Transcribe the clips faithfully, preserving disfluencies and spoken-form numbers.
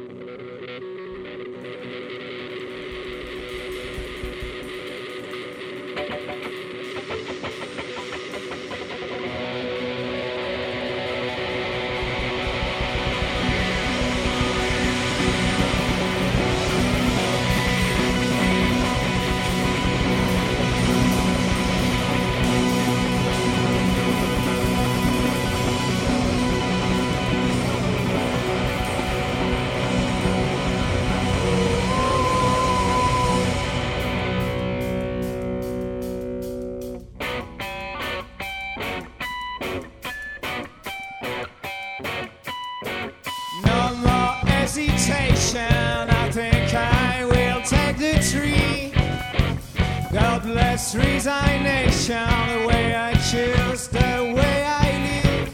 I think I will take the tree. God bless resignation, the way I choose, the way I live.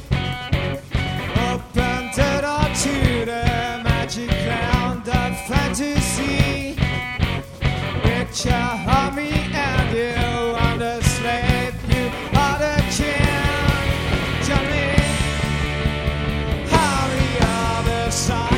Open the door to the magic land of fantasy. Picture army and you are the slave, you are the king. Join me on the other side.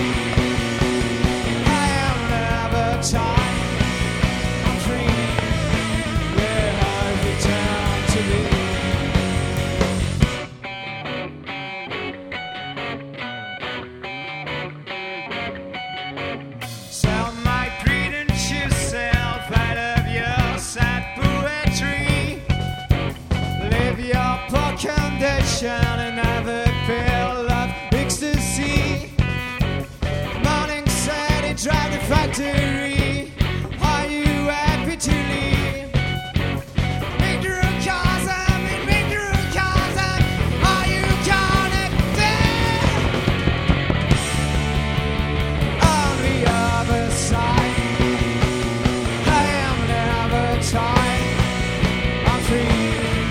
And have a pill of ecstasy. Morning said he drive the factory. Are you happy to leave? Microcosm in microcosm. Are you connected? On the other side, I am never tired. I'm free.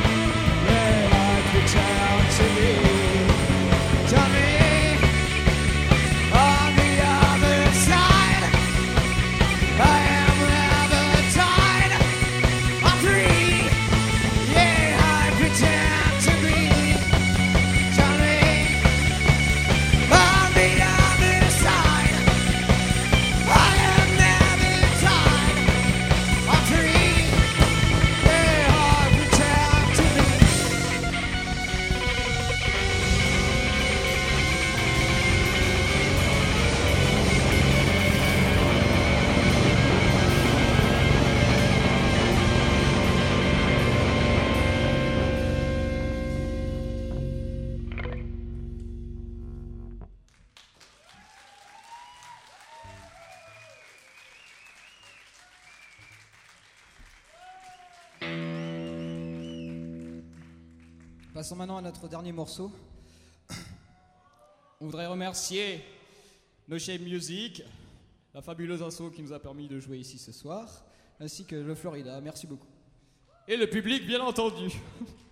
Passons maintenant à notre dernier morceau. On voudrait remercier No Shame Music, la fabuleuse asso qui nous a permis de jouer ici ce soir, ainsi que le Florida. Merci beaucoup. Et le public, bien entendu.